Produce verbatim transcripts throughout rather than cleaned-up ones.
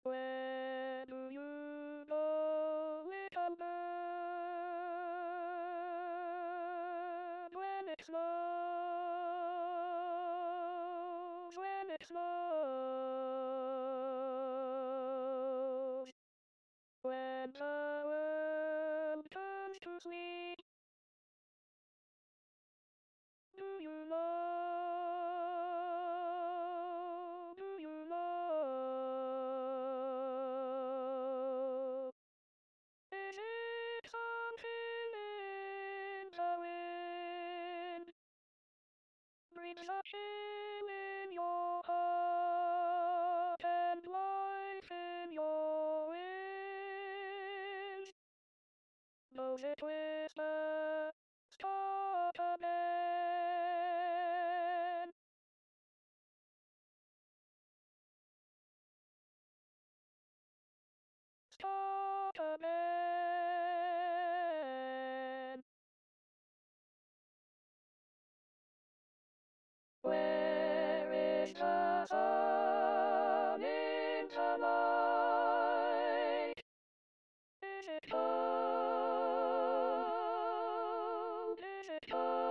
Where do you go, little bird, when it snows, when it snows, when the world turns to sleep? Do you know? Do you know? Is it something in the wind? Breathes a chill in your heart and life in your wind. Knows it whisper, start again. Start again. Where is the sun in the night? Is it cold? Is it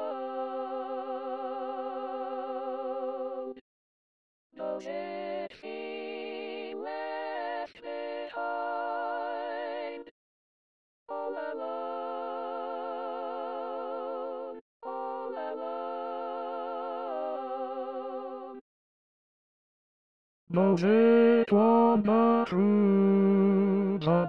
cold? Does it feel left behind? All alone, all alone. Knows it wander through the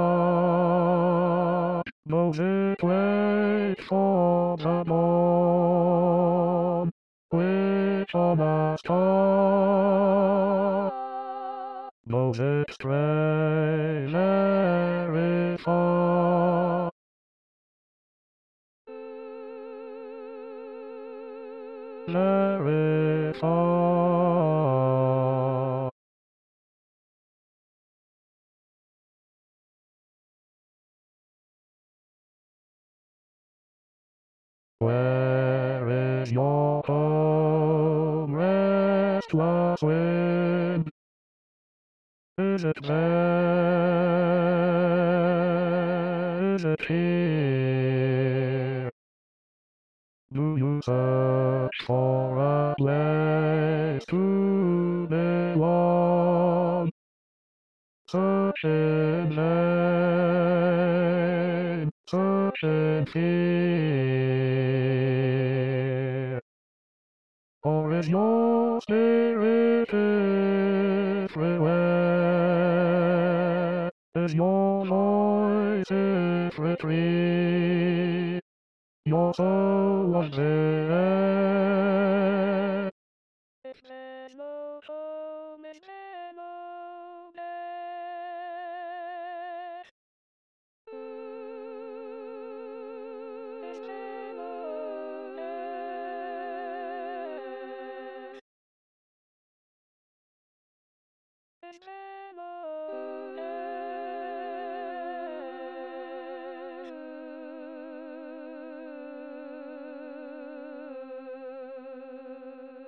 night, knows it wait for the dawn, which on a star, knows it stray very far. Very far. Where is your home, restless wind? Is it there? Is it here? Do you search for a place to belong? Search in vain, search in fear. Or is your spirit everywhere? Is your voice its retreat? Your soul was there. If there's no home, is there no nest? Is there no nest? Is there no